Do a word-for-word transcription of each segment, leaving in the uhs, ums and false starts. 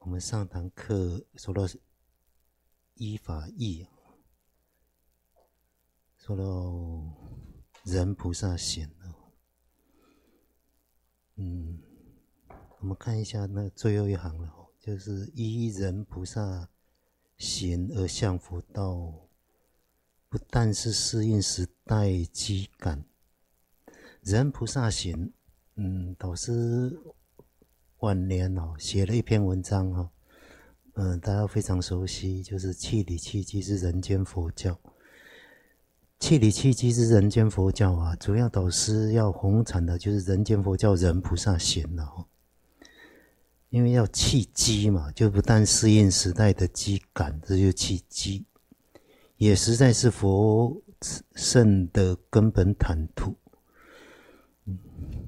我们上堂课说到依法义，说到人菩萨行，嗯，我们看一下那最后一行了，就是依人菩萨行而向佛道，不但是适应时代机感，人菩萨行，嗯，导师晚年哦写了一篇文章哦，嗯，大家非常熟悉，就是气理气机之人间佛教。气理气机之人间佛教啊，主要导师要弘传的就是人间佛教人菩萨行了哦。因为要气机嘛，就不但适应时代的机感，这就是气机，也实在是佛圣的根本坦途，嗯，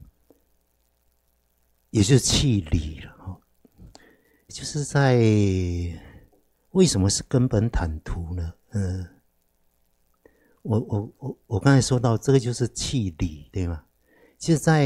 也就是气理了哦。就是在为什么是根本坦途呢？嗯，我我我我刚才说到这个就是气理，对吗？其实在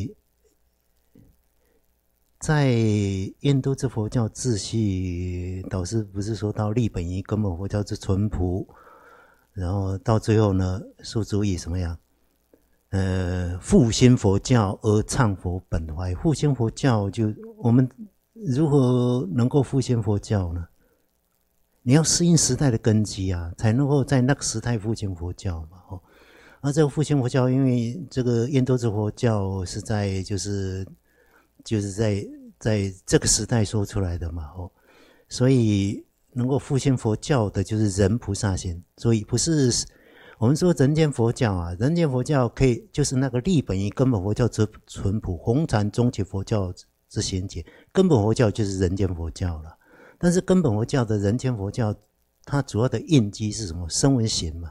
在印度之佛教秩序，导师不是说到立本一根本佛教之淳朴，然后到最后呢，诉诸以什么样？呃，复兴佛教而倡佛本怀。复兴佛教就我们如何能够复兴佛教呢？你要适应时代的根基啊，才能够在那个时代复兴佛教嘛。哦，而这个复兴佛教，因为这个印度之佛教是在就是就是在在这个时代说出来的嘛。哦，所以能够复兴佛教的就是人菩萨行。所以不是我们说人间佛教啊，人间佛教可以就是那个立本于根本佛教之淳朴，弘传终极佛教之贤解。根本佛教就是人间佛教了。但是根本佛教的人间佛教，它主要的印基是什么？声闻行嘛。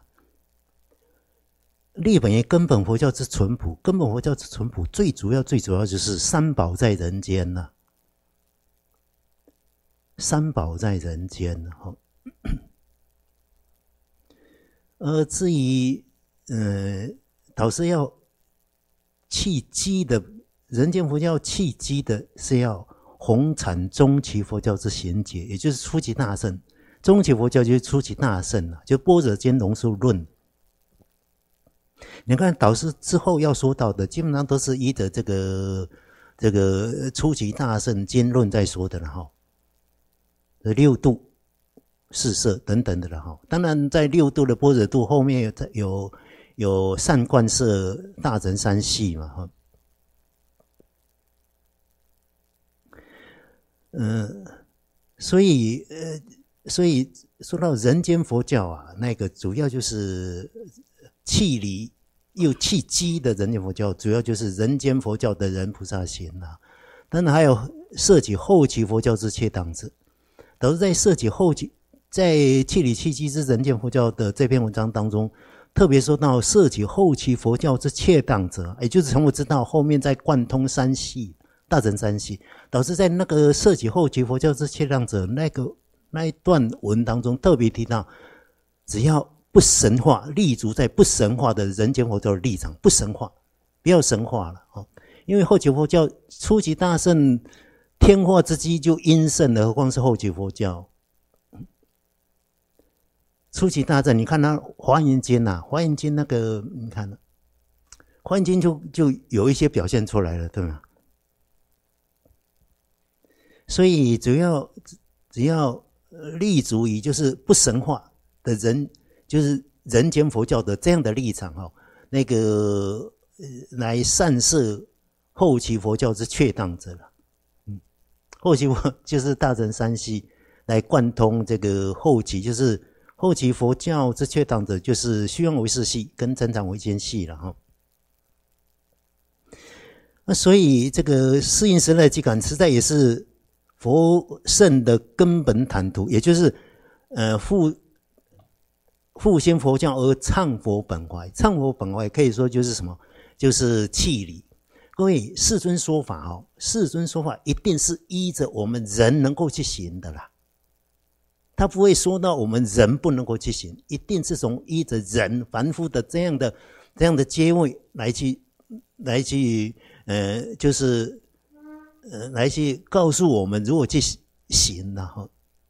立本于根本佛教之淳朴，根本佛教之淳朴，最主要最主要就是三宝在人间呐、啊，三宝在人间哈。而至于呃，导师要契机的人间佛教契机的是要弘传终极佛教之贤解，也就是初级大乘。终极佛教就是初级大乘啊，就般若经龙树论。你看导师之后要说到的，基本上都是依着这个这个初级大乘经论在说的了哈。六度、四摄等等的了哈。当然，在六度的般若度后面有有有善观摄大乘三系嘛哈。嗯，所以呃，所以说到人间佛教啊，那个主要就是气理又气机的人间佛教，主要就是人间佛教的人菩萨行啊。当然还有涉及后期佛教之切当者，导致在涉及后期，在气理气机之人间佛教的这篇文章当中，特别说到涉及后期佛教之切当者，也就是从我知道后面再贯通三系。大乘三系，导致在那个涉及后期佛教之切当者那个那一段文当中特别提到，只要不神化，立足在不神化的人间佛教的立场，不神化，不要神化了哦。因为后期佛教初级大乘天化之机就阴盛了，何况是后期佛教。初级大乘，你看他华严经啊，华严经那个你看，华严经就就有一些表现出来了，对吗？所以主要只要立足于就是不神化的人，就是人间佛教的这样的立场哦，那个来散摄后期佛教之确当者了。嗯，后期佛就是大乘三系来贯通这个后期，就是后期佛教之确当者，就是虚妄唯识系跟增长唯间系了哈。那所以这个适应时代机感，实在也是佛圣的根本坦途，也就是呃复复兴佛教而倡佛本怀。倡佛本怀可以说就是什么？就是气理。各位，世尊说法哦，世尊说法一定是依着我们人能够去行的啦。他不会说到我们人不能够去行，一定是从依着人凡夫的这样的这样的阶位来去来去呃就是。呃，来去告诉我们如何去行了哈。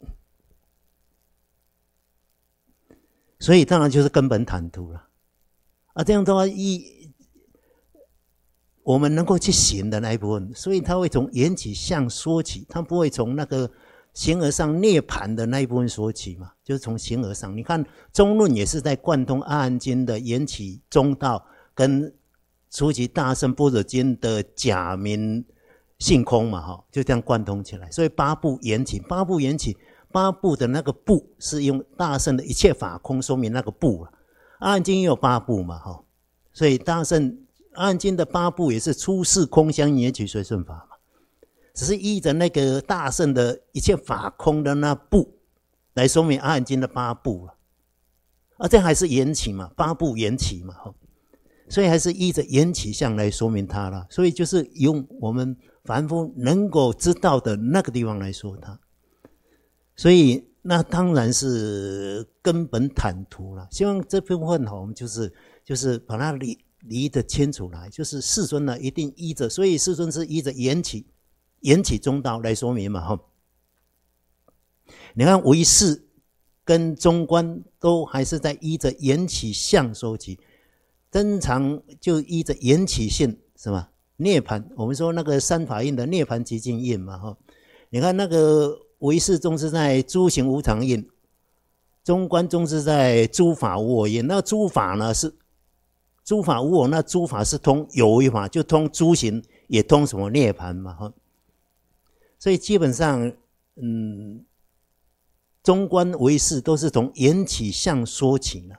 所以当然就是根本坦途了啊，这样的话一我们能够去行的那一部分，所以他会从缘起相说起，他不会从那个形而上涅槃的那一部分说起嘛，就是从形而上。你看中论也是在贯通阿含经的缘起中道跟初级大乘般若经的假名性空嘛，就这样贯通起来。所以八部缘起，八部缘起，八部的那个部是用大乘的一切法空说明那个部了。阿含经也有八部嘛，所以大乘阿含经的八部也是出世空相缘起随顺法嘛，只是依着那个大乘的一切法空的那部来说明阿含经的八部了。啊，这样还是缘起嘛，八部缘起嘛，所以还是依着缘起相来说明它了。所以就是用我们凡夫能够知道的那个地方来说它。所以那当然是根本坦途了。希望这部分我们就是就是把它理理得清楚来，就是世尊呢一定依着，所以世尊是依着缘起缘起中道来说明嘛哈。你看唯识跟中观都还是在依着缘起相说起，真常就依着缘起性是吧？涅槃，我们说那个三法印的涅槃寂静印嘛哈。你看那个唯识宗是在诸行无常印，中观宗是在诸法无我印。那诸法呢是诸法无我，那诸法是通有为法，就通诸行，也通什么涅槃嘛哈。所以基本上，嗯，中观唯识都是从缘起相说起的。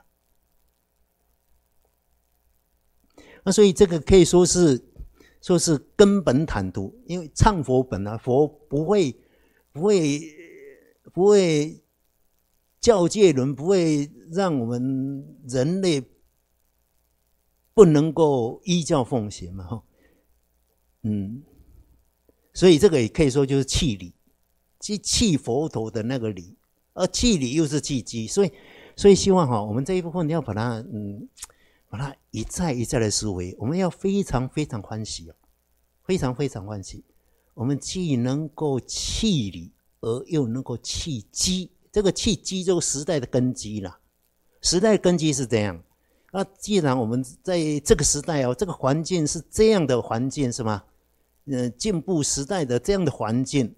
那所以这个可以说是说是根本坦途，因为唱佛本啊，佛不会不会不会教诫人，不会让我们人类不能够依教奉行嘛，嗯，所以这个也可以说就是契理，即契佛陀的那个理，而契理又是契机，所以所以希望哈，我们这一部分要把它嗯。把它一再一再的思维，我们要非常非常欢喜，非常非常欢喜。我们既能够契理，而又能够契机。这个契机就是时代的根基啦。时代的根基是这样。那既然我们在这个时代哦，这个环境是这样的环境是吗？呃，进步时代的这样的环境，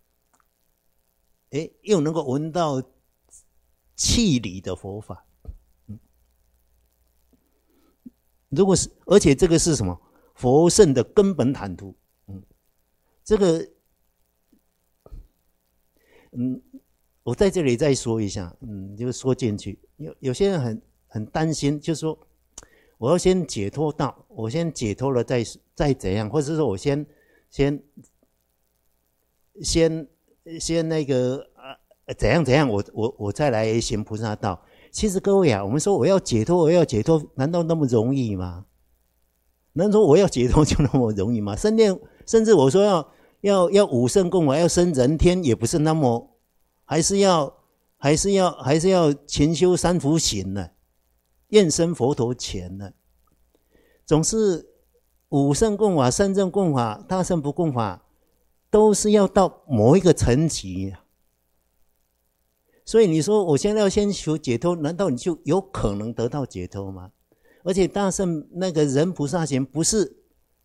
诶，又能够闻到契理的佛法。如果是，而且这个是什么？佛圣的根本坦途。嗯，这个，嗯，我在这里再说一下，嗯，就说进去。有有些人很很担心，就是说，我要先解脱到，我先解脱了再再怎样，或者说我先先先先那个啊怎样怎样，我我我再来行菩萨道。其实各位啊，我们说我要解脱，我要解脱，难道那么容易吗？难道说我要解脱就那么容易吗？甚至甚至我说要要要五圣供法，要升人天，也不是那么，还是要还是要还是要勤修三福行呢，愿生佛陀前呢。总是五圣供法、三圣供法、大乘不供法，都是要到某一个层级。所以你说我现在要先求解脱，难道你就有可能得到解脱吗？而且大乘那个人菩萨行不是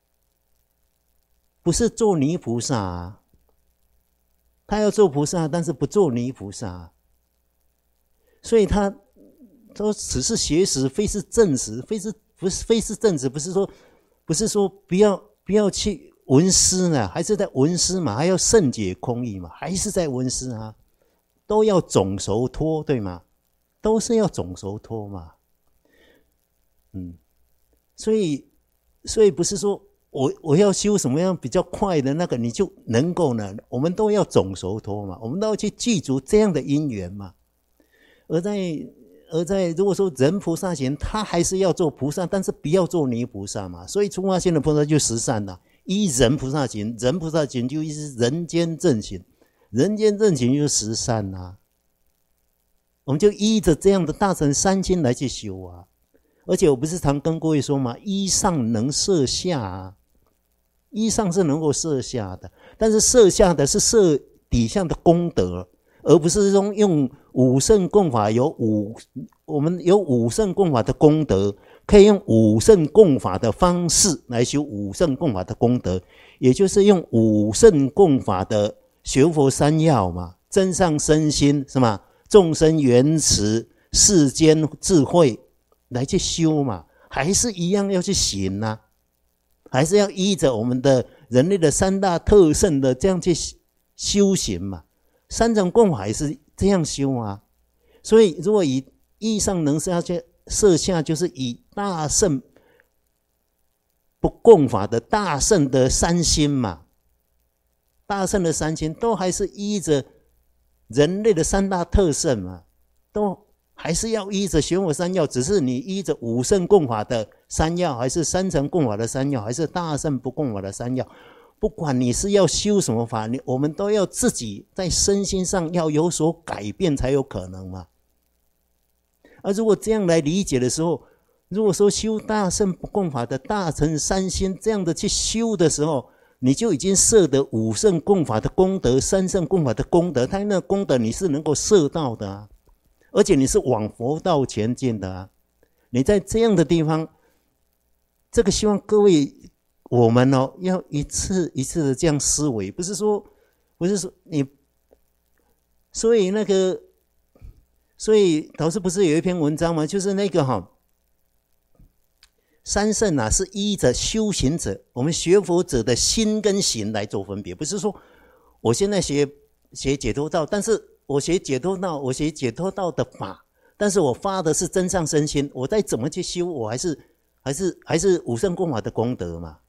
不是做泥菩萨啊，他要做菩萨，但是不做泥菩萨啊，所以他说此是邪实，非是正实，非是不是非是正实，不是说不是说不要不要去闻思呢，还是在闻思嘛，还要圣解空义嘛，还是在闻思啊。都要总熟脱，对吗？都是要总熟脱嘛。嗯，所以，所以不是说我我要修什么样比较快的那个，你就能够呢？我们都要总熟脱嘛，我们都要去记住这样的因缘嘛。而在而在如果说人菩萨行，他还是要做菩萨，但是不要做泥菩萨嘛。所以出发心的菩萨就十善了，依人菩萨行，人菩萨行就依是人间正行。人间正行就是十善啊，我们就依着这样的大乘三经来去修啊。而且我不是常跟各位说吗？依上能摄下啊，依上是能够摄下的，但是摄下的是摄底下的功德，而不是用用五圣供法有五，我们有五圣供法的功德，可以用五圣供法的方式来修五圣供法的功德，也就是用五圣供法的学佛三要嘛，真上身心是吗？众生缘慈，世间智慧来去修嘛，还是一样要去行啊，还是要依着我们的人类的三大特圣的这样去修行嘛。三种供法还是这样修啊。所以如果以义上能下去设下，就是以大圣不共法的大圣的三心嘛，大圣的三心都还是依着人类的三大特圣嘛，都还是要依着学佛三要，只是你依着五圣共法的三要，还是三乘共法的三要，还是大圣不共法的三要，不管你是要修什么法，你我们都要自己在身心上要有所改变才有可能嘛。而如果这样来理解的时候，如果说修大圣不共法的大乘三心这样的去修的时候，你就已经摄得五圣共法的功德，三圣共法的功德，它那功德你是能够摄到的啊，而且你是往佛道前进的啊。你在这样的地方，这个希望各位我们哦，要一次一次的这样思维，不是说不是说你，所以那个，所以导师不是有一篇文章吗？就是那个哈、哦。三圣啊，是依着修行者，我们学佛者的心跟行来做分别，不是说我现在学学解脱道，但是我学解脱道，我学解脱道的法，但是我发的是真上身心，我再怎么去修，我还是还是还是五圣共法的功德嘛。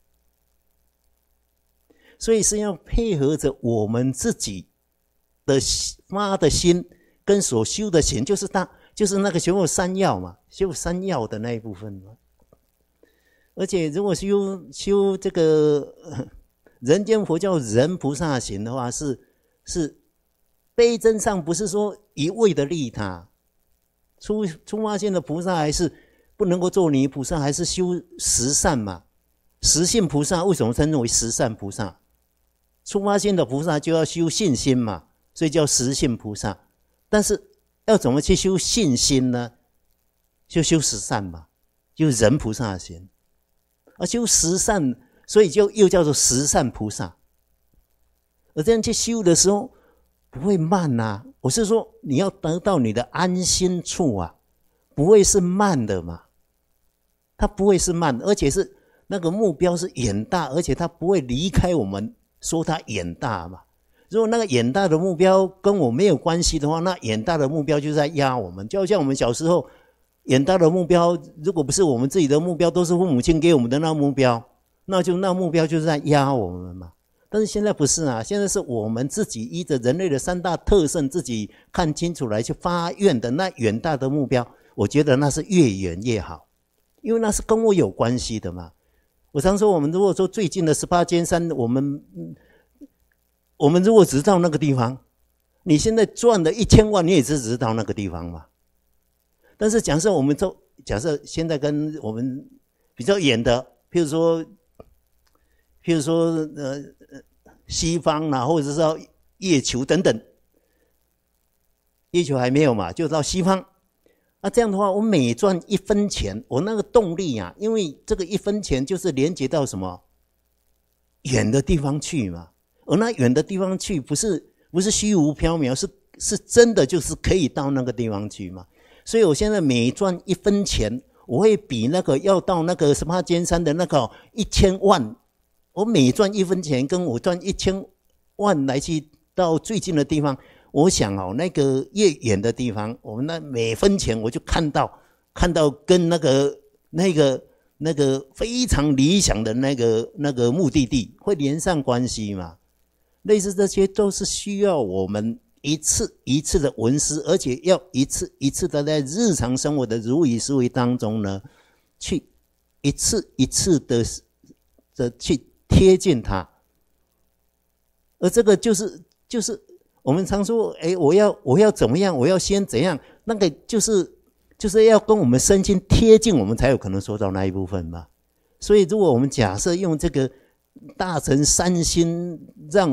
所以是要配合着我们自己的发的心跟所修的行，就是大就是那个学佛三要嘛，修三要的那一部分嘛。而且如果修修这个人间佛教人菩萨行的话，是是悲真上不是说一味的利他，出出发心的菩萨还是不能够做泥菩萨，还是修十善嘛。十信菩萨为什么称为十善菩萨？出发心的菩萨就要修信心嘛，所以叫十信菩萨。但是要怎么去修信心呢？就修十善嘛，就人菩萨行。而修十善，所以就又叫做十善菩萨。而这样去修的时候不会慢啊，我是说你要得到你的安心处啊，不会是慢的嘛，它不会是慢，而且是那个目标是远大，而且它不会离开我们，说它远大嘛。如果那个远大的目标跟我没有关系的话，那远大的目标就在压我们，就好像我们小时候远大的目标，如果不是我们自己的目标，都是父母亲给我们的那目标，那就那目标就是在压我们嘛。但是现在不是啊，现在是我们自己依着人类的三大特性，自己看清楚来去发愿的那远大的目标，我觉得那是越远越好，因为那是跟我有关系的嘛。我常说，我们如果说最近的十八尖山，我们我们如果只到那个地方，你现在赚了一千万，你也只知道那个地方嘛。但是假设我们都假设现在跟我们比较远的，譬如说，譬如说呃西方啦，或者是到月球等等，月球还没有嘛，就到西方。那、啊、这样的话，我每赚一分钱，我那个动力啊，因为这个一分钱就是连接到什么远的地方去嘛。而那远的地方去，不是不是虚无缥缈，是是真的，就是可以到那个地方去嘛。所以我现在每赚一分钱，我会比那个要到那个十八尖山的那个一千万，我每赚一分钱，跟我赚一千万来去到最近的地方，我想哦，那个越远的地方，我们那每分钱我就看到看到跟那个那个那个非常理想的那个那个目的地会连上关系嘛。类似这些都是需要我们一次一次的闻思，而且要一次一次的在日常生活的如理思维当中呢，去一次一次的的去贴近它。而这个就是就是我们常说，哎，我要我要怎么样，我要先怎样，那个就是就是要跟我们身心贴近，我们才有可能说到那一部分嘛。所以如果我们假设用这个大乘三心，让我们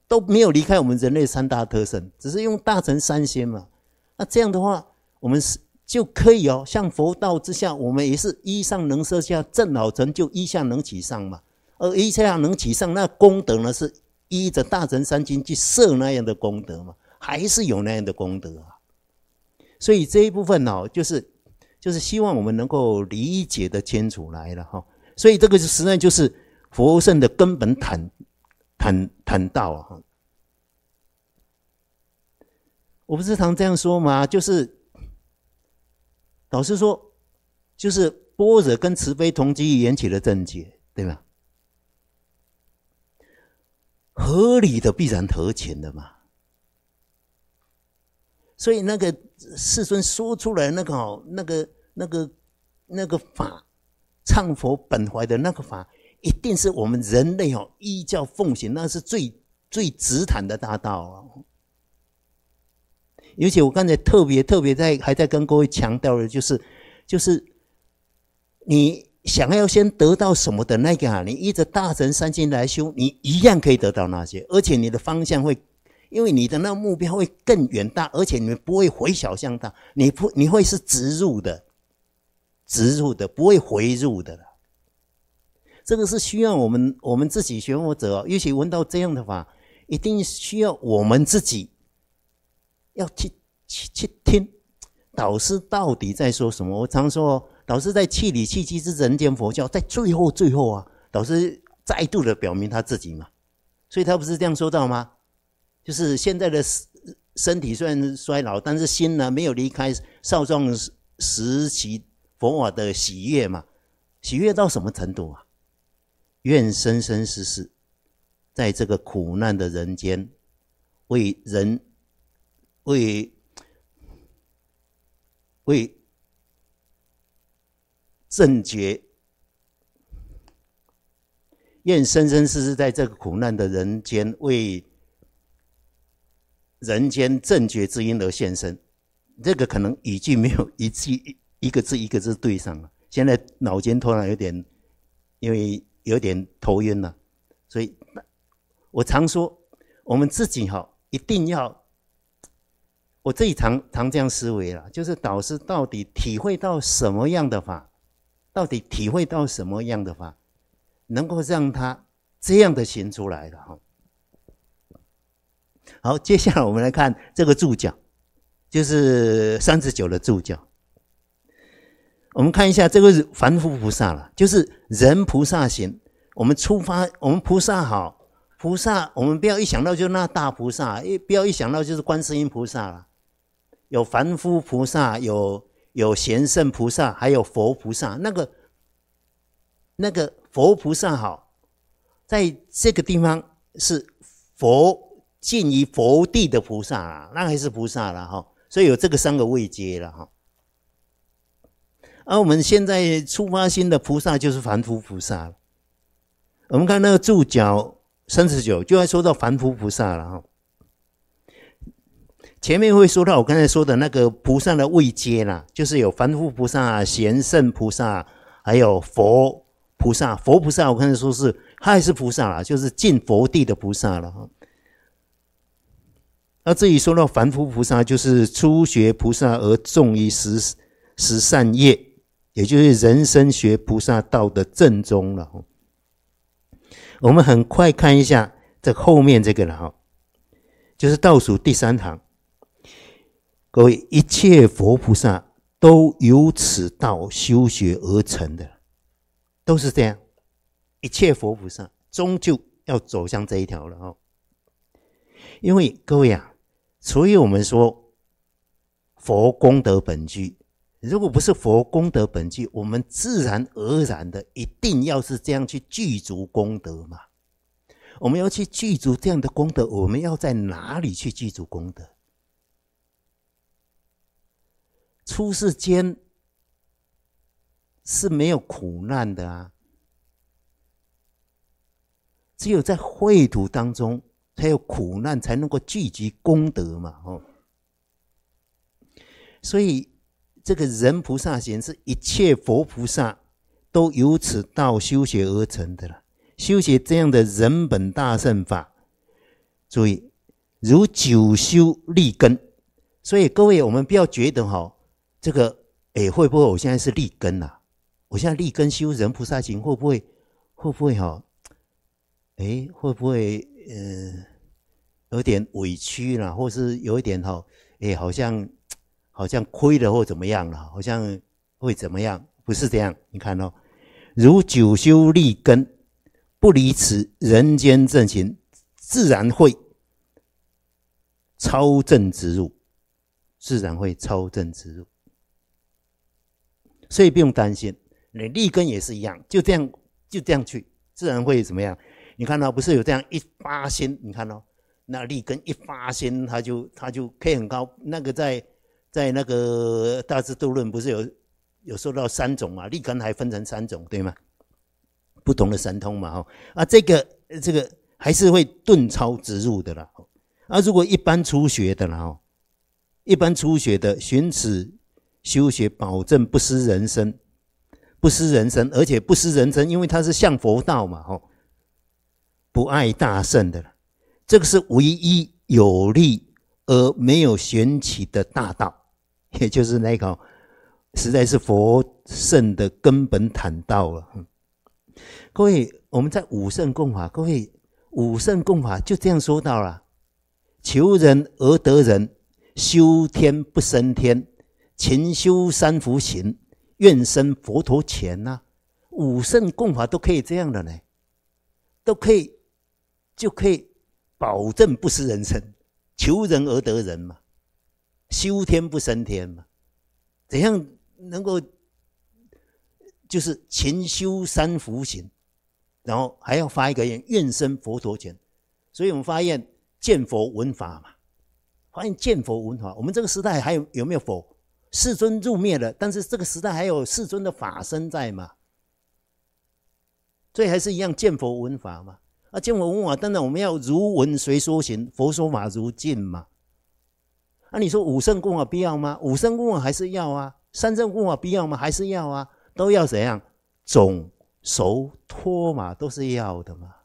都没有离开我们人类三大特性，只是用大乘三仙嘛。那这样的话，我们是就可以哦，像佛道之下，我们也是一上能摄下，正好成就一下能起上嘛。而一下能起上，那功德呢是依着大乘三经去摄那样的功德嘛，还是有那样的功德啊。所以这一部分哦，就是就是希望我们能够理解的清楚来了哈。所以这个实在就是佛圣的根本坦坦坦道啊。我不是常这样说吗？就是老实说，就是般若跟慈悲同机缘起的正解，对吧？合理的必然合情的嘛。所以那个世尊说出来那个哦，那个那个那个法，唱佛本怀的那个法，一定是我们人类哦依教奉行，那是最最直坦的大道啊。尤其我刚才特别特别在还在跟各位强调的，就是就是你想要先得到什么的那个啊，你依着大乘三经来修，你一样可以得到那些，而且你的方向会，因为你的那个目标会更远大，而且你不会回小向大，你不你会是直入的，直入的，不会回入的了。这个是需要我们我们自己学佛者，尤其闻到这样的法，一定需要我们自己要去去去听导师到底在说什么。我常说，导师在气理气机之人间佛教，在最后最后啊，导师再度的表明他自己嘛，所以他不是这样说到吗？就是现在的身体虽然衰老，但是心呢没有离开少壮时期佛法的喜悦嘛。喜悦到什么程度啊？愿生生世世在这个苦难的人间，为人为为正觉，愿生生世世在这个苦难的人间，为人间正觉之因而现身。这个可能语句没有一句一个字一个字对上了，现在脑筋突然有点，因为有点头晕了，所以我常说，我们自己哈一定要，我自己常常这样思维啦，就是导师到底体会到什么样的法，到底体会到什么样的法，能够让他这样的行出来的哈。好，接下来我们来看这个注脚，就是三十九的注脚。我们看一下这个凡夫菩萨了，就是人菩萨行。我们出发，我们菩萨好，菩萨我们不要一想到就那大菩萨，不要一想到就是观世音菩萨了。有凡夫菩萨，有有贤圣菩萨，还有佛菩萨。那个那个佛菩萨好，在这个地方是佛近于佛地的菩萨啦，那还是菩萨啦哈。所以有这个三个位阶了哈。而我们现在出发心的菩萨就是凡夫菩萨了。我们看那个注脚三十九，就要说到凡夫菩萨了哈。前面会说到我刚才说的那个菩萨的位阶啦，就是有凡夫菩萨、贤圣菩萨，还有佛菩萨。佛菩萨我刚才说是他还是菩萨啦，就是进佛地的菩萨了哈。那至于说到凡夫菩萨，就是初学菩萨而重于十十善业，也就是人生学菩萨道的正宗了。我们很快看一下这后面这个了哈，就是倒数第三行。各位，一切佛菩萨都由此道修学而成的，都是这样。一切佛菩萨终究要走向这一条了哦。因为各位啊，所以我们说佛功德本具，如果不是佛功德本具，我们自然而然的一定要是这样去具足功德嘛。我们要去具足这样的功德，我们要在哪里去具足功德？出世间是没有苦难的啊，只有在秽土当中才有苦难，才能够聚集功德嘛。哦，所以这个人菩萨行是一切佛菩萨都由此道修学而成的了。修学这样的人本大乘法， 注意，如久修立根。所以各位，我们不要觉得哈，这个哎会不会我现在是立根啊？我现在立根修人菩萨行，会不会会不会哈？哎，会不会呃有点委屈啦，或是有一点哈，哎好像好像亏了或怎么样了，好像会怎么样？不是这样，你看哦，如久修立根，不离此人间正行，自然会超正直入，自然会超正直入，所以不用担心。你立根也是一样，就这样就这样去，自然会怎么样？你看到、哦、不是有这样一发心？你看到、哦、那立根一发心，它就它就可以很高。那个在在那个大智度论不是有有说到三种嘛？立根还分成三种，对吗？不同的神通嘛，哈啊，这个这个还是会顿超直入的啦。啊，如果一般初学的啦，哈，一般初学的寻此修学，保证不失人身。不失人身，而且不失人身，因为它是向佛道嘛，吼，不爱大圣的，这个是唯一有力而没有玄奇的大道，也就是那个实在是佛圣的根本坦道了。各位，我们在五圣共法，各位五圣共法就这样说到了：求人而得人，修天不生天，勤修三福行。愿生佛陀前呐、啊，五圣共法都可以这样的呢，都可以，就可以保证不失人身，求人而得人嘛，修天不生天嘛，怎样能够就是勤修三福行，然后还要发一个愿，愿生佛陀前，所以我们发现见佛闻法嘛，发现见佛闻法，我们这个时代还有有没有佛？世尊入灭了，但是这个时代还有世尊的法身在嘛？所以还是一样见佛闻法嘛。啊，见佛闻法，当然我们要如闻随说行，佛说法如镜嘛。啊，你说五圣共法必要吗？五圣共法还是要啊。三圣共法必要吗？还是要啊。都要怎样？总熟托嘛，都是要的嘛。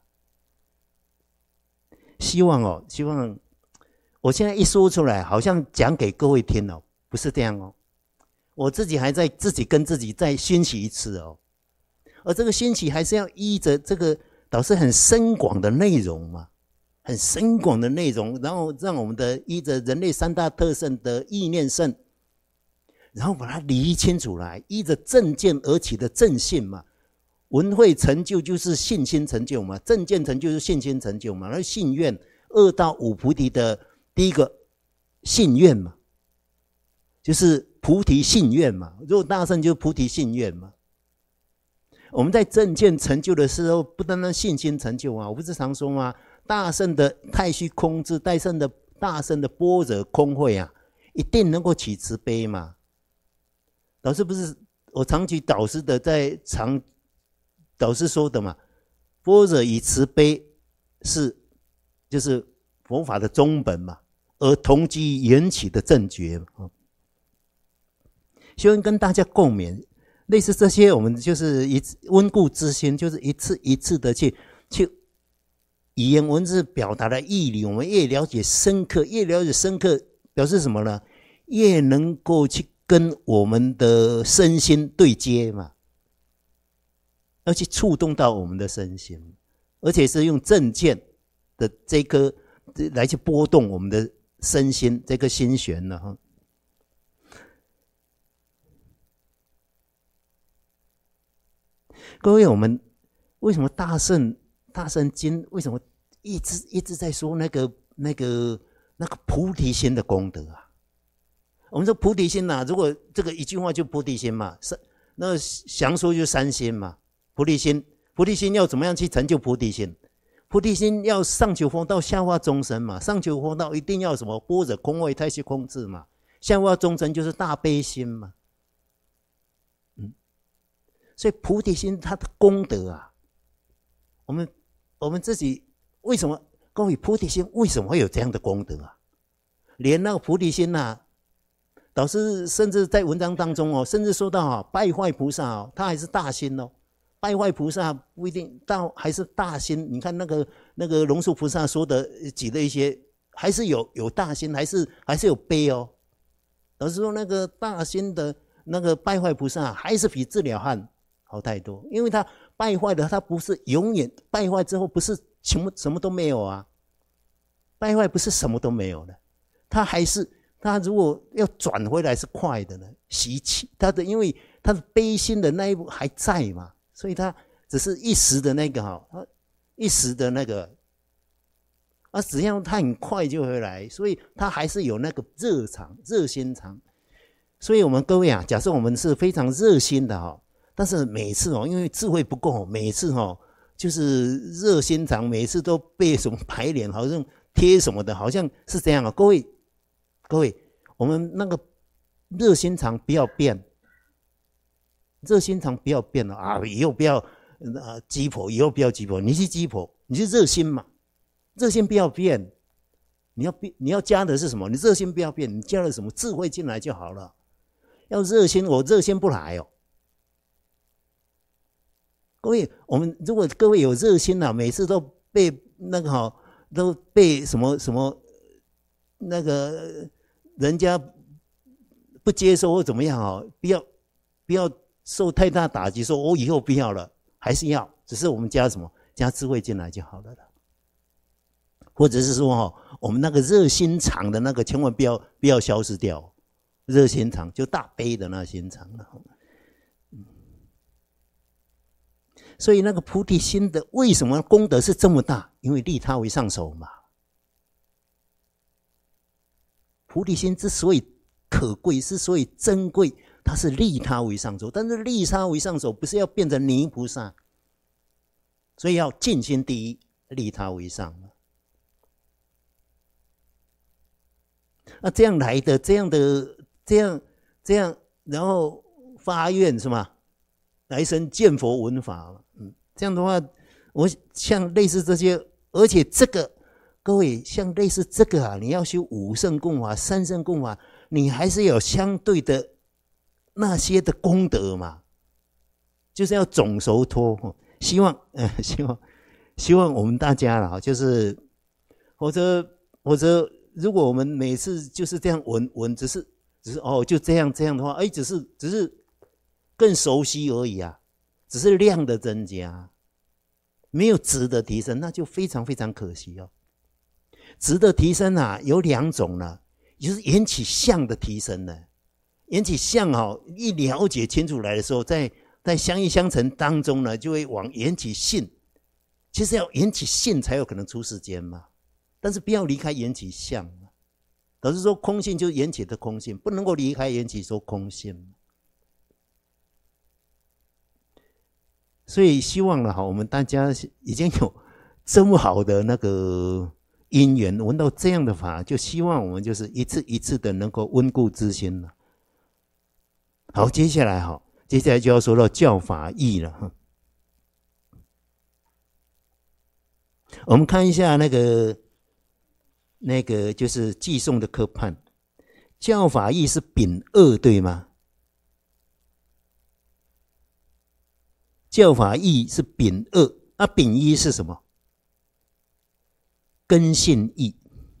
希望哦，希望我现在一说出来，好像讲给各位听哦。不是这样哦，我自己还在自己跟自己再熏习一次哦，而这个熏习还是要依着这个导师很深广的内容嘛，很深广的内容，然后让我们的依着人类三大特性的意念圣，然后把它理清楚来，依着正见而起的正信嘛，闻慧成就就是信心成就嘛，正见成就是信心成就嘛，然后信愿二到五菩提的第一个信愿嘛。就是菩提信愿嘛，如果大圣就是菩提信愿嘛。我们在正见成就的时候，不单单信心成就啊，我不是常说吗？大圣的太虚空智，大圣的大圣的般若空慧啊，一定能够起慈悲嘛。导师不是我常举导师的在常导师说的嘛，般若以慈悲是就是佛法的宗本嘛，而同机缘起的正觉嘛。希望跟大家共勉，类似这些，我们就是一温故知新，就是一次一次的去去语言文字表达的义理，我们越了解深刻，越了解深刻，表示什么呢？越能够去跟我们的身心对接嘛，而且触动到我们的身心，而且是用正见的这颗来去波动我们的身心，这个心弦呢，哈。各位，我们为什么大圣大圣经为什么一直一直在说那个那个那个菩提心的功德啊？我们说菩提心啊，如果这个一句话就菩提心嘛，那详说就三心嘛。菩提心，菩提心要怎么样去成就菩提心？菩提心要上求佛道，下化众生嘛。上求佛道一定要什么？般若空慧太虚空智嘛。下化众生就是大悲心嘛。所以菩提心它的功德啊，我们我们自己为什么各位菩提心为什么会有这样的功德啊？连那个菩提心啊，导师甚至在文章当中哦，甚至说到啊，败坏菩萨哦，他还是大心哦， 败坏菩萨不一定到还是大心，你看那个那个龙树菩萨说的举的一些，还是有有大心，还是还是有悲哦。老实说，那个大心的那个败坏菩萨，还是比智了汉好太多，因为他败坏的，他不是永远败坏之后不是什么什么都没有啊，败坏不是什么都没有的，他还是他如果要转回来是快的呢，习气他的，因为他的悲心的那一步还在嘛，所以他只是一时的那个哈，一时的那个，啊，只要他很快就回来，所以他还是有那个热肠、热心肠。所以我们各位啊，假设我们是非常热心的哈，但是每次哦，因为智慧不够，每次哦就是热心肠，每次都被什么白脸，好像贴什么的，好像是这样啊。各位，各位，我们那个热心肠不要变，热心肠不要变了啊！以后不要啊鸡婆，以后不要鸡婆，你是鸡婆，你是热心嘛，热心不要变，你要变，你要加的是什么？你热心不要变，你加了什么智慧进来就好了。要热心，我热心不来哦。各位，我们如果各位有热心啊，每次都被那个哈，都被什么什么那个人家不接受或怎么样啊，不要不要受太大打击，说我以后不要了，还是要，只是我们加什么？加智慧进来就好了了。或者是说哈，我们那个热心肠的那个，千万不要不要消失掉。热心肠就大悲的那心肠了。所以那个菩提心的为什么功德是这么大？因为利他为上首嘛。菩提心之所以可贵，之所以珍贵，它是利他为上首。但是利他为上首不是要变成泥菩萨，所以要尽心第一，利他为上。那这样来的，这样的，这样这样，然后发愿是吗？来生见佛闻法，嗯，这样的话，我像类似这些，而且这个各位像类似这个啊，你要修五圣供法、三圣供法，你还是有相对的那些的功德嘛，就是要总熟托。希望，呃，希望，希望我们大家啦，就是或者或者。如果我们每次就是这样闻闻，只是只是哦，就这样这样的话，哎，只是只是更熟悉而已啊，只是量的增加，没有质的提升，那就非常非常可惜哦。质的提升啊，有两种呢，就是缘起相的提升呢。缘起相哦，一了解清楚来的时候，在在相依相成当中呢，就会往缘起性。其实要缘起性才有可能出世间嘛。但是不要离开缘起相，老实说，空性就是缘起的空性，不能够离开缘起说空性。所以希望了哈，我们大家已经有这么好的那个因缘，闻到这样的法，就希望我们就是一次一次的能够温故知新了。好，接下来哈，接下来就要说到教法义了哈。我们看一下那个。那个就是寄送的科判，教法义是丙二对吗？教法义是丙二，啊丙一是什么？根性义。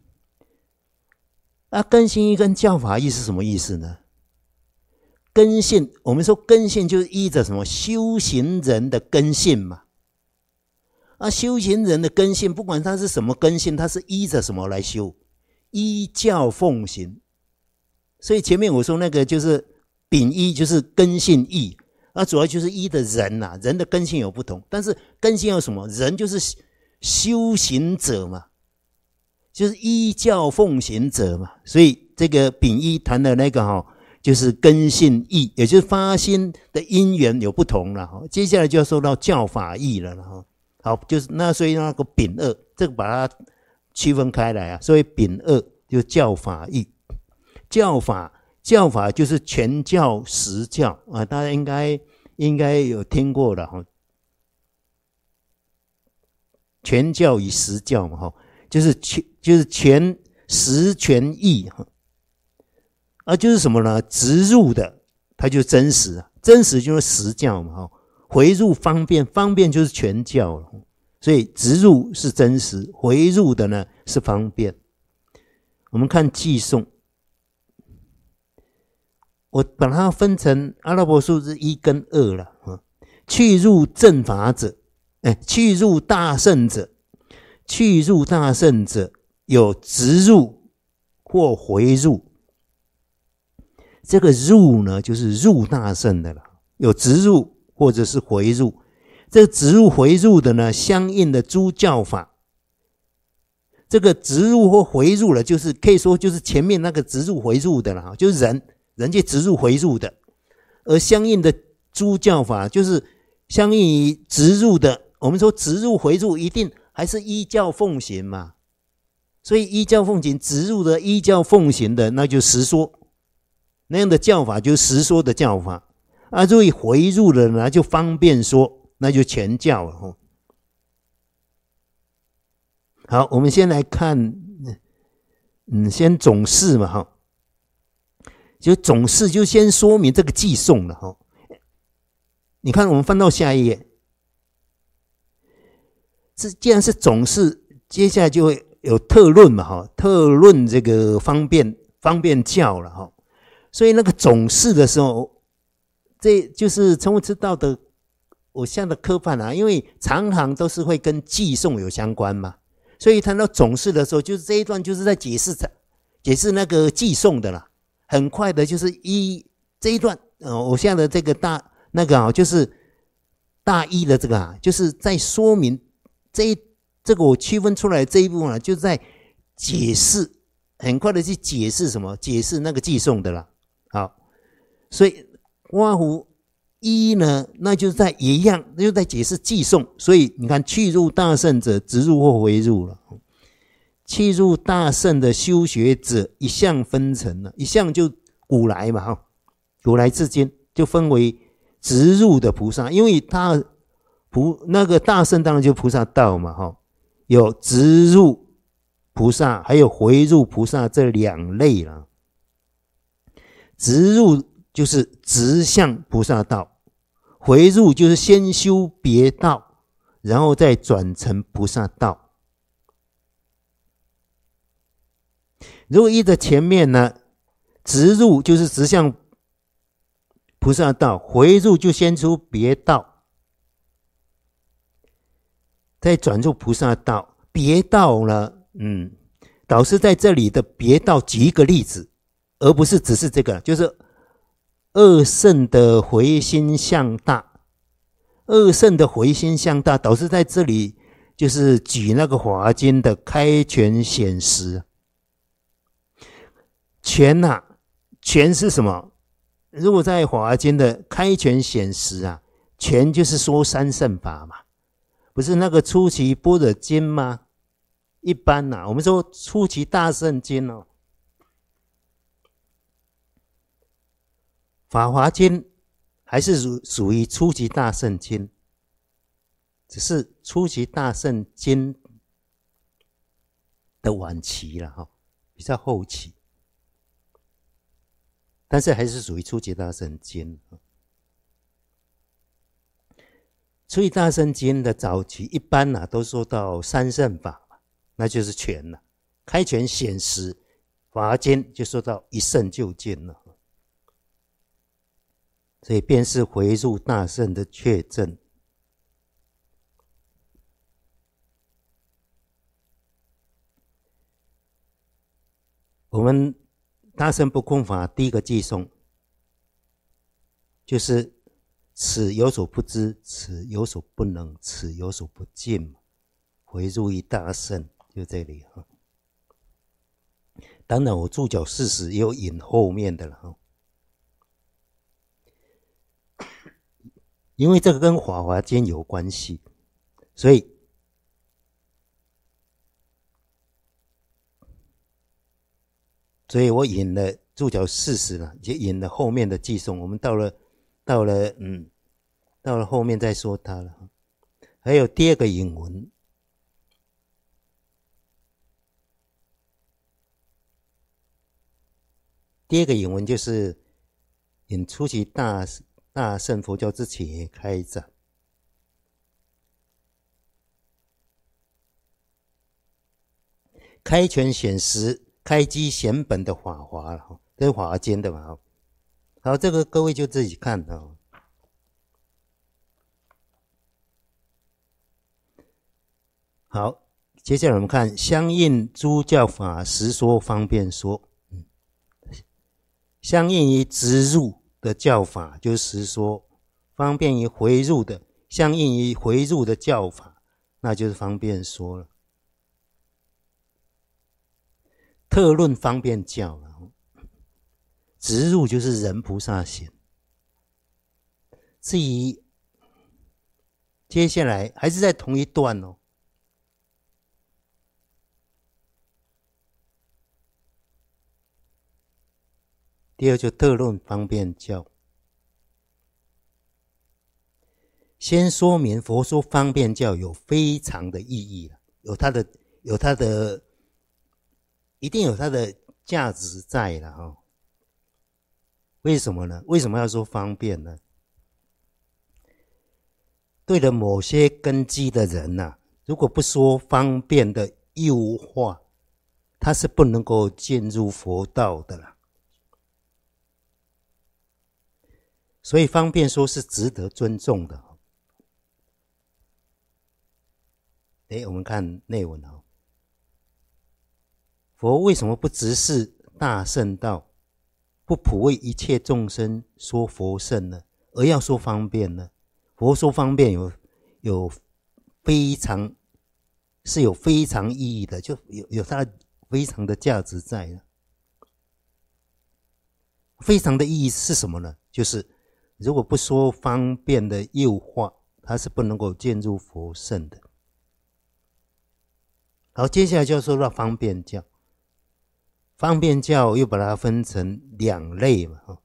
啊根性义跟教法义是什么意思呢？根性，我们说根性就是依着什么修行人的根性嘛。啊，修行人的根性，不管他是什么根性，他是依着什么来修？依教奉行。所以前面我说那个就是丙一，就是根性义，啊，主要就是依的人呐、啊，人的根性有不同，但是根性有什么？人就是修行者嘛，就是依教奉行者嘛。所以这个丙一谈的那个哈、哦，就是根性义，也就是发心的因缘有不同了哈。接下来就要说到教法义了哈。好，就是那所以那个丙二，这个把它区分开来啊。所以丙二就是教法义，教法教法就是全教实教啊，大家应该应该有听过了哈。全教与实教嘛哈，就是全就是全实全义哈，啊就是什么呢？植入的它就真实啊，真实就是实教嘛哈。 回入方便，方便就是全教了。所以直入是真实，回入的呢是方便。我们看偈颂，我把它分成阿拉伯数字一跟二了。去入正法者，哎，去入大圣者，去入大圣者有直入或回入。这个入呢，就是入大圣的了，有直入或者是回入。这个直入回入的呢，相应的诸教法，这个直入或回入了，就是可以说就是前面那个直入回入的了，就是人人家直入回入的，而相应的诸教法就是相应于直入的。我们说直入回入一定还是依教奉行嘛，所以依教奉行，直入的依教奉行的，那就实说，那样的教法就是实说的教法啊。所以回入的呢，就方便说，那就全教了。好，我们先来看，嗯，先总释嘛，哈，就总释就先说明这个偈颂了，哈。你看，我们翻到下一页，这既然是总释，接下来就会有特论嘛，哈，特论这个方便方便教了，哈。所以那个总释的时候，这就是从我知道的，我下的科判啊，因为常常都是会跟偈颂有相关嘛，所以谈到总释的时候，就是这一段就是在解释解释那个偈颂的啦。很快的，就是一这一段，呃，我下的这个大那个啊，就是大一的这个啊，就是在说明这一这个我区分出来这一部分啊，就是在解释，很快的去解释什么？解释那个偈颂的啦。好，所以刮胡一呢，那就是在一样，就在解释偈颂。所以你看，去入大圣者，直入或回入了。去入大圣的修学者，一向分成了，一向就古来嘛，哈，古来至今就分为直入的菩萨，因为他菩那个大圣当然就菩萨道嘛，哈，有直入菩萨，还有回入菩萨这两类了。直入就是直向菩萨道，回入就是先修别道，然后再转成菩萨道。如果依着前面呢，直入就是直向菩萨道，回入就先出别道，再转入菩萨道。别道呢，嗯，导师在这里的别道举一个例子，而不是只是这个，就是二圣的回心向大。二圣的回心向大，导师在这里就是举那个华经的开权显实。权啊，权是什么？如果在华经的开权显实啊，权就是说三圣法嘛，不是那个初期般若经吗？一般啊，我们说初期大圣经哦，法华经还是属属于初期大圣经，只是初期大圣经的晚期了哈，比较后期。但是还是属于初级大圣经。初级大圣经的早期一般啊都说到三圣法，那就是权了。开权显实，法经就说到一圣就见了。所以便是回入大圣的确证。我们大乘不空法第一个偈颂，就是此有所不知，此有所不能，此有所不尽，回入于大圣，就这里哈。当然我注脚事实也有引后面的了哈，因为这个跟法华经有关系，所以所以我引了注脚事实了，也引了后面的偈颂。我们到了到了嗯到了后面再说它了。还有第二个引文，第二个引文就是引初期大大乘佛教之前开展， 开权显实，开机显本的法华了，这是法华经的嘛。好，这个各位就自己看哦。好，接下来我们看相应诸教法实说方便说。嗯，相应于直入的教法就是实说，方便于回入的，相应于回入的教法，那就是方便说了。特论方便教了，直入就是人菩萨行。至于接下来还是在同一段哦。第二就特论方便教，先说明佛说方便教有非常的意义，有它的有它的一定有它的价值在了哈。为什么呢？为什么要说方便呢？对了某些根基的人呐、啊，如果不说方便的诱惑，他是不能够进入佛道的啦。所以方便说是值得尊重的。诶，我们看内文哦。佛为什么不直视大圣道，不普为一切众生说佛圣呢？而要说方便呢？佛说方便有有非常是有非常意义的，就有有它非常的价值在了。非常的意义是什么呢？就是如果不说方便的诱惑，它是不能够进入佛圣的。好，接下来就要说到方便教。方便教又把它分成两类嘛，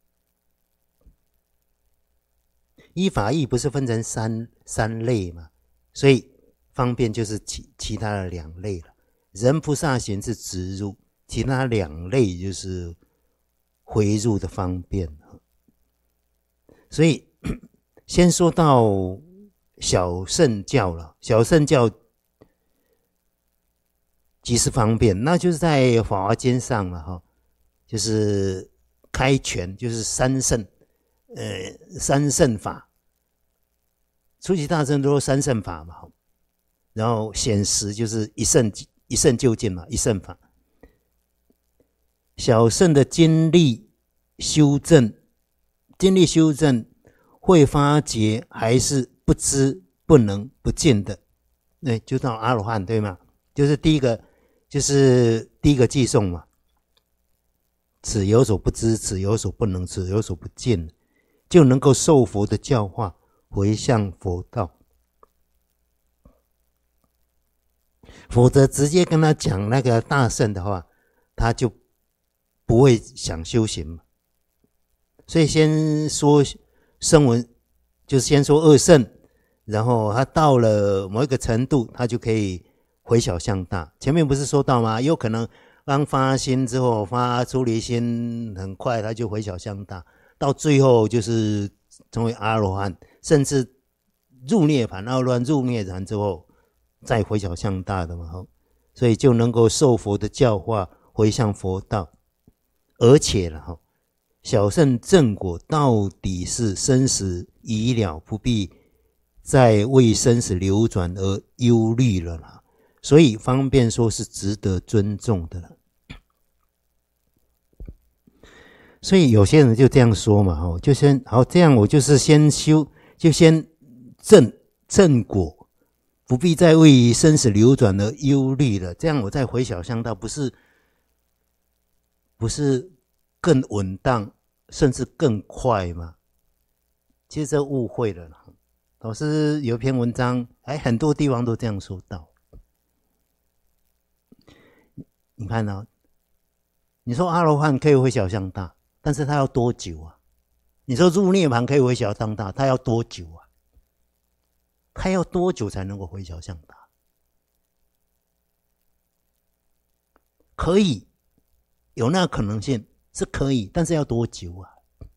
依法义不是分成三三类嘛，所以方便就是其其他的两类了。人菩萨行是直入，其他两类就是回入的方便。所以先说到小乘教了，小乘教即是方便，那就是在法华经上了哈，就是开权，就是三乘，呃，三乘法，初级大乘都是三乘法嘛，然后显实就是一乘一乘究竟嘛，一乘法。小乘的经历修正，经历修正会发觉还是不知不能不见的，对，就到阿罗汉对吗？就是第一个。就是第一个偈颂嘛，此有所不知，此有所不能，此有所不见，就能够受佛的教化，回向佛道。否则直接跟他讲那个大乘的话，他就不会想修行嘛。所以先说声闻，就是先说二乘，然后他到了某一个程度，他就可以回小向大。前面不是说到吗？有可能刚发心之后，发出离心很快，他就回小向大，到最后就是成为阿罗汉，甚至入涅槃，阿罗汉入涅槃之后再回小向大的嘛，所以就能够受佛的教化，回向佛道。而且了，小乘正果到底是生死已了，不必再为生死流转而忧虑了啦。所以方便说是值得尊重的了。所以有些人就这样说嘛，就先好，这样我就是先修，就先正正果，不必再为生死流转而忧虑了。这样我再回小向道，不是不是更稳当，甚至更快吗？其实这误会了啦。老师有一篇文章，哎，很多地方都这样说到。你看啊，你说阿罗汉可以回小向大，但是他要多久啊？你说入涅槃可以回小向大，他要多久啊？他要多久才能够回小向大？可以有那个可能性是可以，但是要多久啊？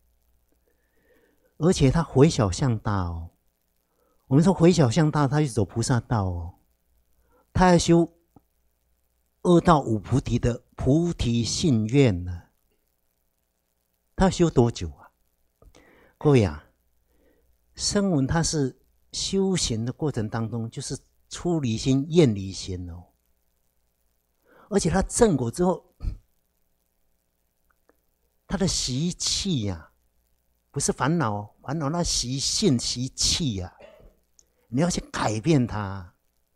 而且他回小向大哦，我们说回小向大，他去走菩萨道哦，他要修二到五菩提的菩提信愿呢，他要修多久啊？各位啊，声闻他是修行的过程当中，就是出离心、厌离心哦，而且他证果之后，他的习气呀、啊，不是烦恼，烦恼那习性、习气呀、啊，你要去改变它，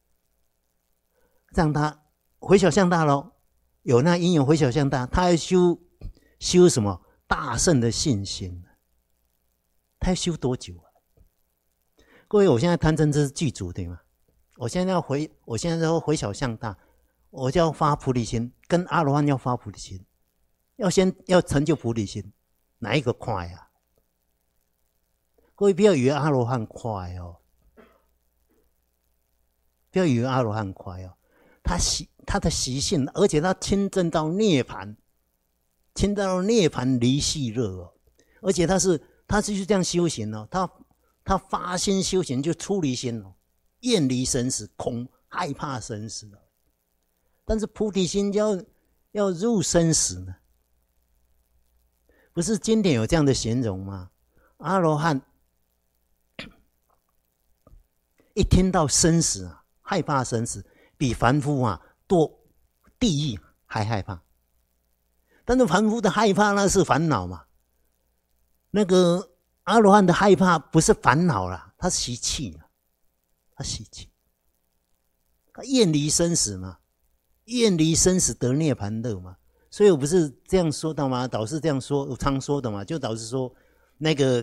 让他回小向大咯，有那因缘回小向大，他要修修什么大圣的信心，他要修多久啊？各位，我现在贪嗔痴是具足对吗？我现在要回，我现在要回小向大，我就要发菩提心，跟阿罗汉要发菩提心，要先要成就菩提心，哪一个快啊？各位不要以为阿罗汉快哦，不要以为阿罗汉快哦，他习他的习性，而且他亲证到涅槃，亲证到涅槃离系乐哦，而且他是他是这样修行哦，他他发心修行就出离心哦，厌离生死，恐害怕生死哦，但是菩提心要要入生死呢，不是经典有这样的形容吗？阿罗汉一听到生死啊，害怕生死，比凡夫啊堕地狱还害怕。但是凡夫的害怕那是烦恼嘛，那个阿罗汉的害怕不是烦恼啦，他习气啦，他习气，他厌离生死嘛，厌离生死得涅槃乐嘛。所以我不是这样说的吗？导师这样说，我常说的嘛，就导师说那个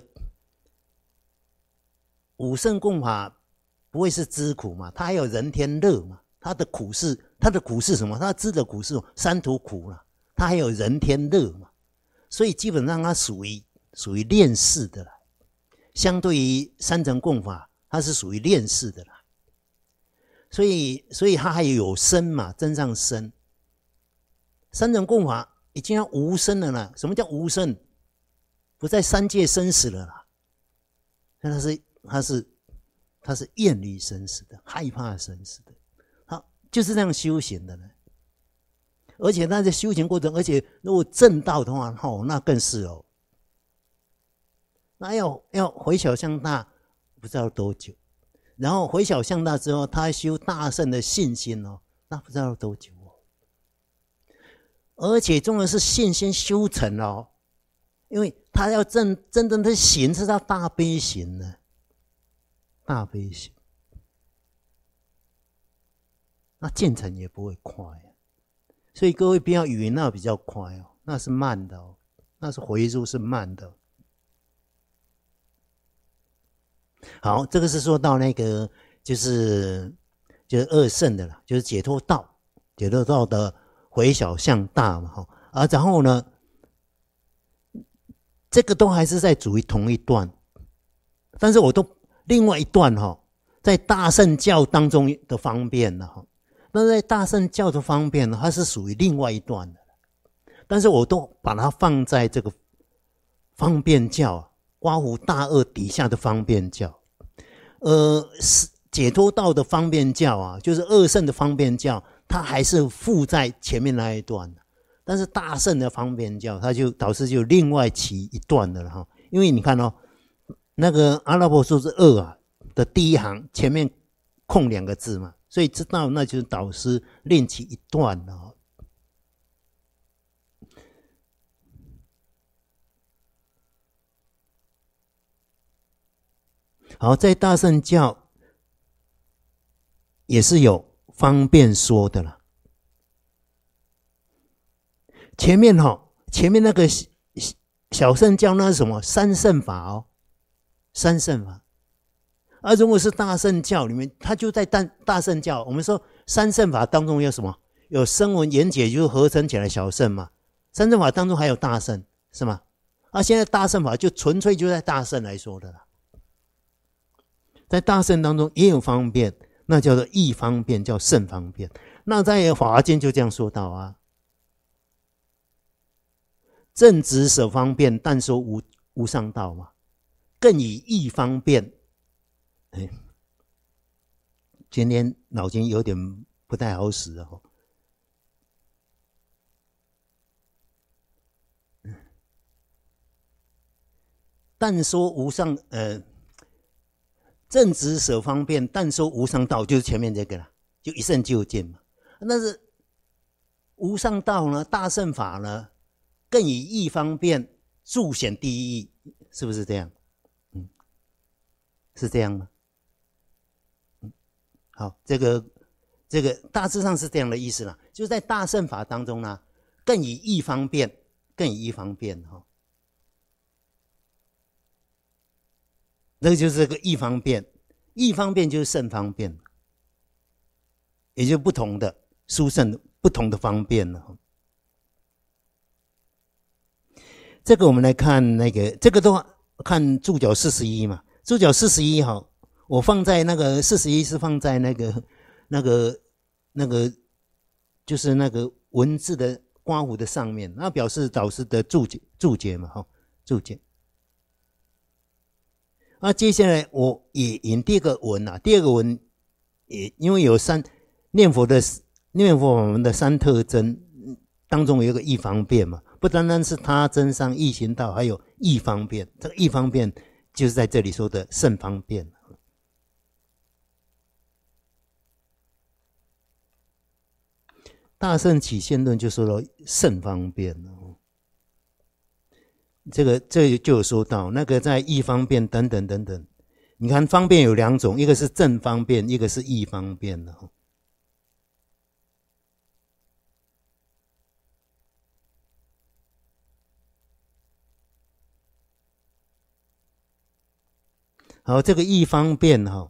五圣共法不会是知苦嘛，它还有人天乐嘛，它的苦是它的苦是什么？它知的苦是三途苦啦，它还有人天乐嘛，所以基本上它属于属于炼世的啦，相对于三乘共法，它是属于炼世的啦，所以所以它还有生嘛，真上生。三乘共法已经要无生了啦，什么叫无生？不在三界生死了啦，它是它是他是厌离生死的，害怕生死的，他就是这样修行的呢。而且他在修行过程，而且如果证道的话，哦，那更是哦。那要要回小向大，不知道多久，然后回小向大之后，他修大圣的信心哦，那不知道多久哦。而且重要是信心修成哦，因为他要真真正的行是他大悲行呢。大悲心，那进程也不会快啊，所以各位不要以为那比较快哦，那是慢的哦，那是回入是慢的。好，这个是说到那个就是就是二圣的啦，就是解脱道，解脱道的回小向大嘛哈，啊，然后呢，这个都还是在属于同一段，但是我都。另外一段哈，在大乘教当中的方便呢哈，那在大乘教的方便呢，它是属于另外一段的，但是我都把它放在这个方便教刮胡大恶底下的方便教，呃，解脱道的方便教啊，就是二乘的方便教，它还是附在前面那一段的，但是大乘的方便教，它就导师就另外起一段的了哈，因为你看哦。那个阿拉伯数字二啊的第一行前面空两个字嘛，所以知道那就是导师另起一段了、哦。好，在大乘教也是有方便说的啦。前面哈、哦，前面那个小乘教那是什么三乘法哦。三乘法，而、啊、如果是大乘教里面，它就在大大乘教。我们说三乘法当中有什么？有声闻缘觉，就是合成起来小乘嘛。三乘法当中还有大乘，是吗？啊，现在大乘法就纯粹就在大乘来说的啦。在大乘当中也有方便，那叫做义方便，叫胜方便。那在法华经就这样说到啊，正直舍方便，但说无无上道嘛。更以义方便，哎，今天脑筋有点不太好使哦。 但说无上呃正直舍方便，但说无上道，就是前面这个了，就一圣究竟嘛。但是无上道呢，大乘法呢，更以义方便著显第一义，是不是这样？嗯，是这样吗？嗯，好，这个这个大致上是这样的意思啦，就是在大乘法当中呢，更以义方便，更以义方便哈。那个就是这个义方便，义方便就是圣方便，也就是不同的殊胜不同的方便了。这个我们来看那个，这个都看注脚四十一嘛，注脚四十一哈，我放在那个四十一是放在那个那个那个就是那个文字的刮弧的上面，那表示导师的注解注解嘛，哈，注解。那接下来我也引第二个文啊，第二个文也因为有三念佛的念佛法门的三特征当中有一个义方便嘛，不单单是他真上义行道，还有义方便。这个义方便就是在这里说的圣方便。大乘起现论就说到圣方便了。这个这就有说到那个在义方便等等等等，你看方便有两种，一个是正方便，一个是义方便的。好，这个义方便哈，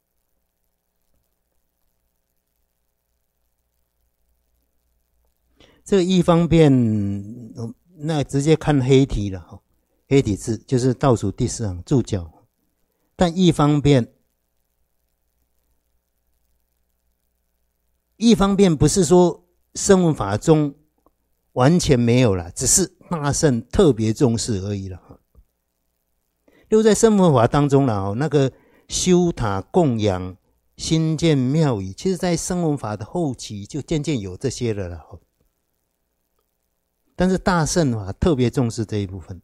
这个义方便。那直接看黑体了，黑体字就是倒数第四行注脚。但义方便，义方便不是说声闻法中完全没有了，只是大乘特别重视而已了。就在声闻法当中了，那个修塔供养、新建庙宇，其实在声闻法的后期就渐渐有这些了了。但是大乘法特别重视这一部分，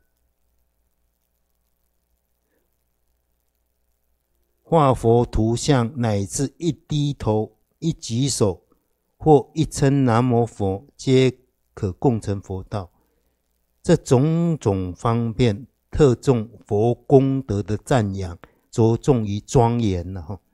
画佛图像乃至一低头、一举手或一称南无佛，皆可共成佛道。这种种方便，特重佛功德的赞扬，着重于庄严了哈。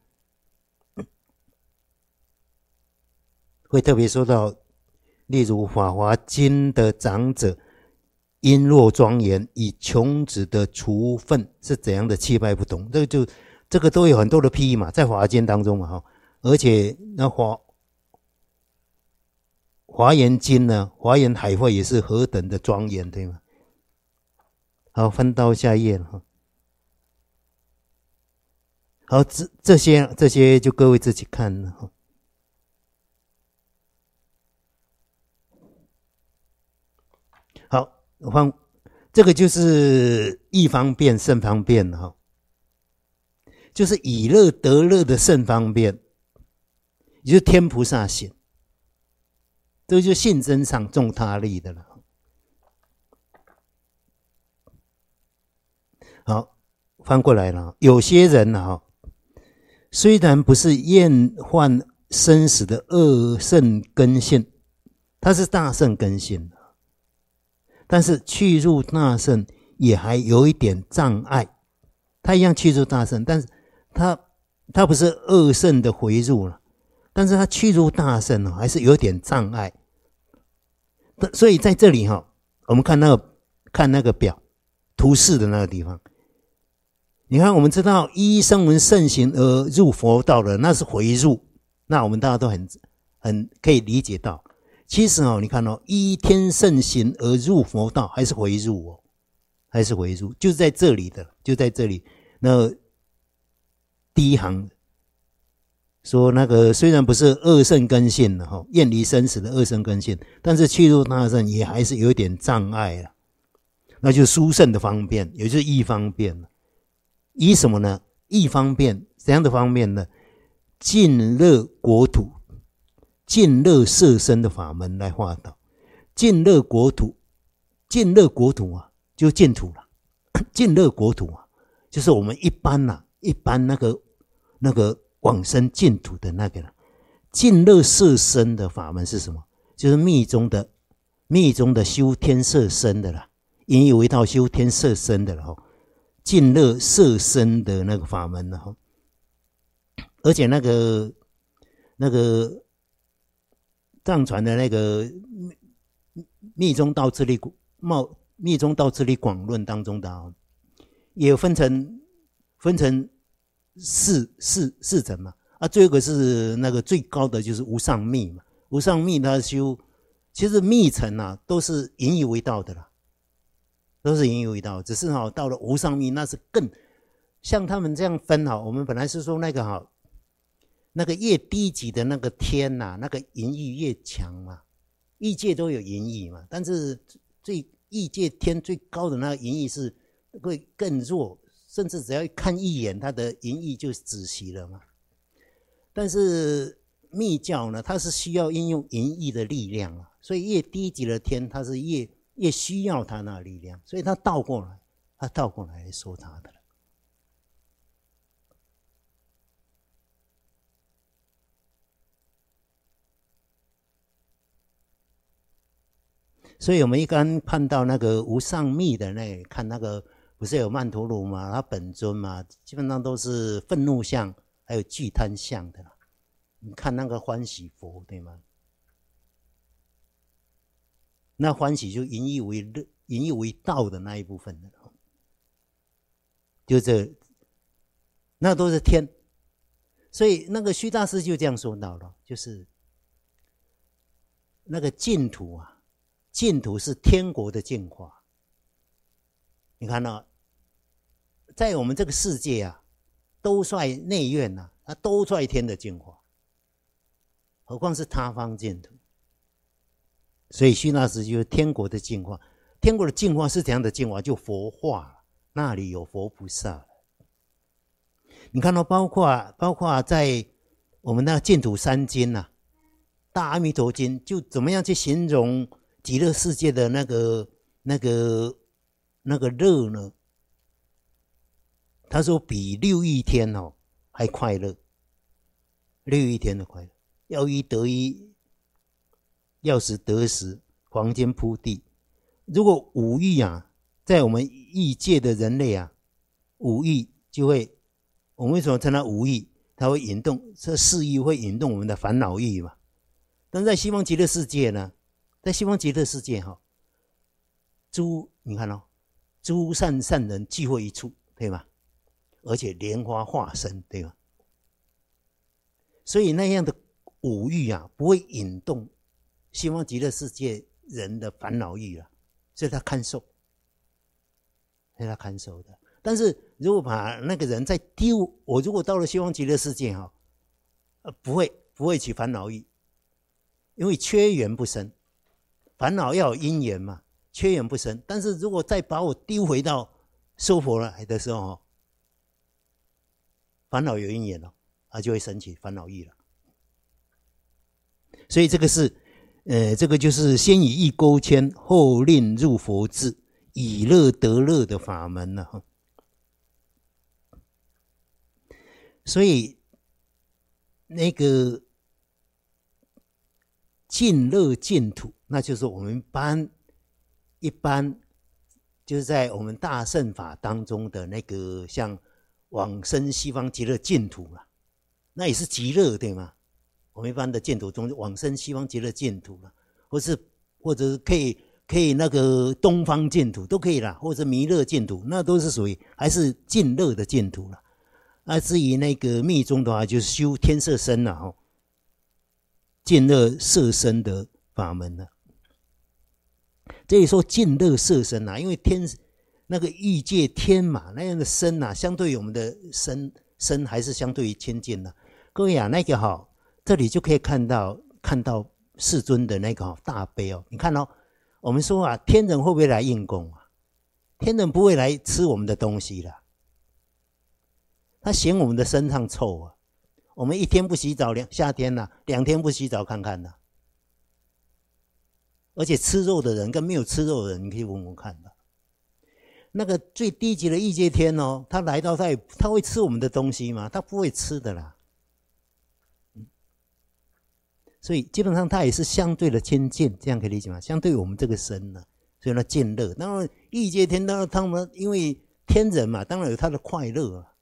会特别说到。例如《法华经》的长者璎珞庄严，以穷子的除粪是怎样的气派不同，这个就这个都有很多的譬喻嘛，在《法华经》当中嘛哈，而且那华华严经呢，华严海会也是何等的庄严，对吗？好，翻到下一页了哈。好，这这些这些就各位自己看了哈。好，换这个就是义方便、圣方便哈，就是以乐得乐的圣方便，也就是天菩萨行，这个就是性真上重他力的了。好，翻过来了，有些人哈，虽然不是厌患生死的恶圣根性，他是大圣根性。但是去入大乘也还有一点障碍，他一样去入大乘，但是他他不是恶圣的回入了，但是他去入大乘还是有点障碍。所以在这里哈，我们看那个看那个表图示的那个地方，你看我们知道依声闻圣行而入佛道的，那是回入，那我们大家都很很可以理解到。其实哦，你看哦，依天圣行而入佛道，还是回入哦，还是回入，就是在这里的，就在这里。那第一行说，那个虽然不是恶圣根性的哈，厌离生死的恶圣根性，但是去入大乘也还是有一点障碍了。那就是殊胜的方便，也就是义方便了。以什么呢？义方便怎样的方便呢？尽乐国土。尽乐摄身的法门来化导，尽乐国土，尽乐国土啊，就净土了。 净乐国土啊，就是我们一般呐、啊，一般那个那个往生净土的那个净乐摄身的法门是什么？就是密宗的密宗的修天摄身的啦，引以为道修天摄身的了哈，净乐摄身的那个法门了哈，而且那个那个藏传的那个密宗道次第茂密宗道次第广论当中的啊，也有分成分成四四四层嘛啊，最后一个是那个最高的就是无上密嘛，无上密它修，其实密层啊都是引以为道的啦，都是引以为道，只是哈、哦、到了无上密那是更像他们这样分哈，我们本来是说那个哈。那个越低级的那个天呐、啊，那个淫欲越强嘛，欲界都有淫欲嘛，但是最欲界天最高的那个淫欲是会更弱，甚至只要看一眼，他的淫欲就止息了嘛。但是密教呢，它是需要应用淫欲的力量啊，所以越低级的天，它是越越需要它那力量，所以它倒过来，它倒过来说它的了。所以我们一般看到那个无上密的那个，看那个不是有曼陀罗嘛，他本尊嘛，基本上都是愤怒相，还有具贪相的啦。你看那个欢喜佛，对吗？那欢喜就引以为乐、引以为道的那一部分的，就这，那都是天。所以那个虚大师就这样说到了，就是那个净土啊。净土是天国的净化，你看到、哦，在我们这个世界啊，都率内院呐、啊，它都率天的净化，何况是他方净土。所以虚大师就是天国的净化，天国的净化是怎样的净化？就佛化，那里有佛菩萨。你看到、哦，包括包括在我们那净土三经呐、啊，大阿弥陀经就怎么样去形容？极乐世界的那个、那个、那个乐呢？他说比六欲天哦还快乐，六欲天的快乐，要一得一，要时得时，黄金铺地。如果五欲啊，在我们欲界的人类啊，五欲就会，我们为什么称它五欲？它会引动，这四欲会引动我们的烦恼欲嘛。但在西方极乐世界呢？在西方极乐世界哈，诸你看哦，诸善善人聚会一处，对吗？而且莲花化身，对吗？所以那样的五欲啊，不会引动西方极乐世界人的烦恼欲啊，所以他堪受，所以他堪受的。但是如果把那个人再丢，我如果到了西方极乐世界哈，呃，不会不会起烦恼欲，因为缺缘不生。烦恼要有因缘嘛，缺缘不生。但是如果再把我丢回到娑婆来的时候，烦恼有因缘了，它就会升起烦恼欲了。所以这个是，呃，这个就是先以意勾牵，后令入佛智，以乐得乐的法门了、啊。所以那个净乐净土。那就是我们班一般就是在我们大乘法当中的那个像往生西方极乐净土啦，那也是极乐对吗？我们一般的净土中往生西方极乐净土啦，或是或者是可以可以那个东方净土都可以啦，或者弥勒净土，那都是属于还是净乐的净土啦。那至于那个密宗的话，就是修天摄身啦，吼，净乐摄身的法门啦。这里说净乐摄身啊，因为天那个欲界天嘛，那样的身啊，相对于我们的身身还是相对于清净的。各位啊，那个哈、哦，这里就可以看到看到世尊的那个、哦、大悲哦。你看哦，我们说啊，天人会不会来应供啊？天人不会来吃我们的东西啦，他嫌我们的身上臭啊。我们一天不洗澡，两夏天呐、啊，两天不洗澡看看呐、啊。而且吃肉的人跟没有吃肉的人，你可以闻闻看的。 那个最低级的异界天哦，他来到他也他会吃我们的东西吗？他不会吃的啦。所以基本上它也是相对的亲近，这样可以理解吗？相对于我们这个身呢，所以它渐乐。当然异界天，当然他们因为天人嘛，当然有他的快乐啊。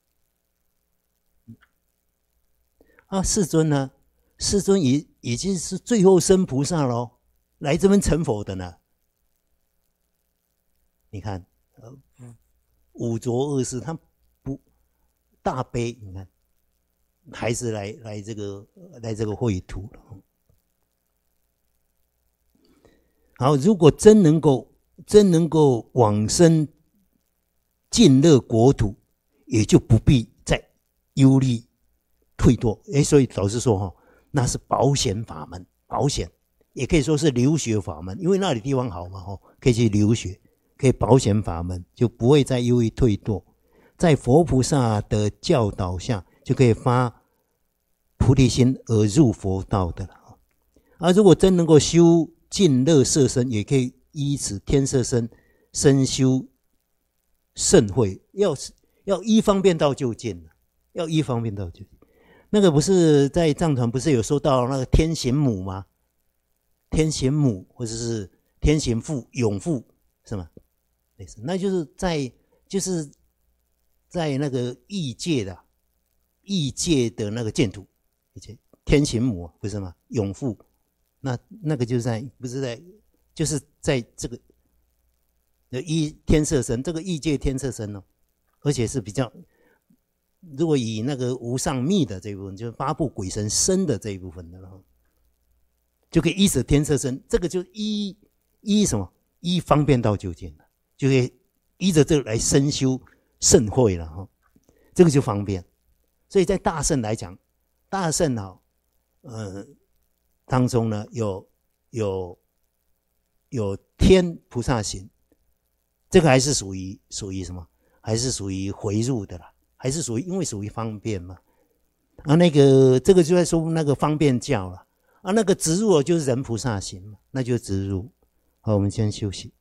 啊，世尊呢？世尊已已经是最后生菩萨咯，来这边成佛的呢。你看，呃，五浊恶世，他不大悲，你看，还是来来这个来这个秽土了。好，如果真能够真能够往生尽乐国土，也就不必再忧虑退堕。诶，所以老师说哈，那是保险法门，保险也可以说是留学法门，因为那里地方好嘛，哈，可以去留学，可以保险法门，就不会再忧虑退堕。在佛菩萨的教导下，就可以发菩提心而入佛道的了。而如果真能够修尽乐色身，也可以依此天色身身修甚慧，要要依方便道就近，要依方便道就近。那个不是在藏传不是有说到那个天行母吗？天行母或者是天行父、永父是吗？类似，那就是在就是在那个异界的异界的那个净土，天行母不是吗？永父。那那个就是在不是在就是在这个一天色身，这个异界天色身哦，而且是比较，如果以那个无上密的这一部分，就是八部鬼神身的这一部分的了，就可以依此天色身，这个就依依什么？依方便道就近了，就可以依着这个来深修甚慧了哈，这个就方便。所以在大乘来讲，大乘啊，呃。当中呢，有有有天菩萨行，这个还是属于属于什么？还是属于回入的啦，还是属于因为属于方便嘛。啊，那个这个就在说那个方便教了啊，那个直入就是人菩萨行嘛，那就直入。好，我们先休息。